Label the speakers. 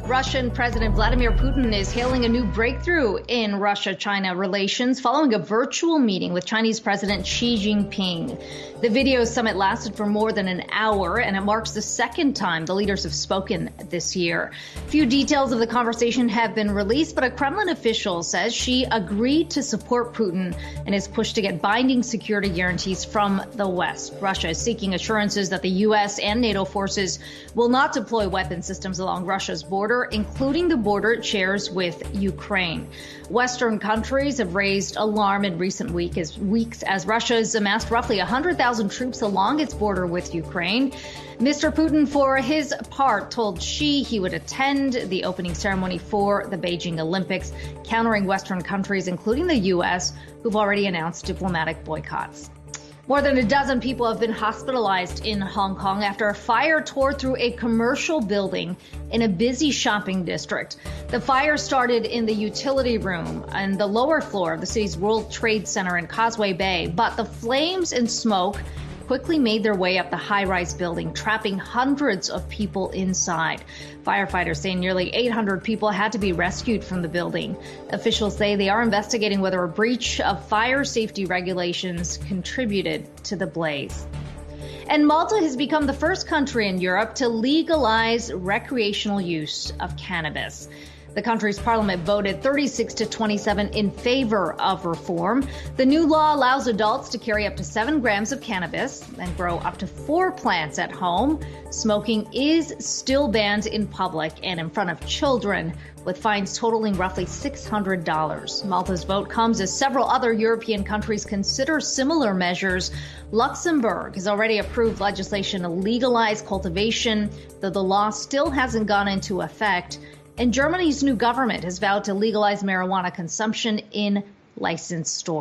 Speaker 1: Russian President Vladimir Putin is hailing a new breakthrough in Russia-China relations following a virtual meeting with Chinese President Xi Jinping. The video summit lasted for more than an hour, and it marks the second time the leaders have spoken this year. Few details of the conversation have been released, but a Kremlin official says Xi agreed to support Putin and his push to get binding security guarantees from the West. Russia is seeking assurances that the U.S. and NATO forces will not deploy weapon systems along Russia's border, including the border it shares with Ukraine. Western countries have raised alarm in recent weeks as Russia has amassed roughly 100,000 troops along its border with Ukraine. Mr. Putin, for his part, told Xi he would attend the opening ceremony for the Beijing Olympics, countering Western countries, including the U.S., who've already announced diplomatic boycotts. More than a dozen people have been hospitalized in Hong Kong after a fire tore through a commercial building in a busy shopping district. The fire started in the utility room on the lower floor of the city's World Trade Center in Causeway Bay, but the flames and smoke quickly made their way up the high-rise building, trapping hundreds of people inside. Firefighters say nearly 800 people had to be rescued from the building. Officials say they are investigating whether a breach of fire safety regulations contributed to the blaze. And Malta has become the first country in Europe to legalize recreational use of cannabis. The country's parliament voted 36 to 27 in favor of reform. The new law allows adults to carry up to 7 grams of cannabis and grow up to 4 plants at home. Smoking is still banned in public and in front of children, with fines totaling roughly $600. Malta's vote comes as several other European countries consider similar measures. Luxembourg has already approved legislation to legalize cultivation, though the law still hasn't gone into effect. And Germany's new government has vowed to legalize marijuana consumption in licensed stores.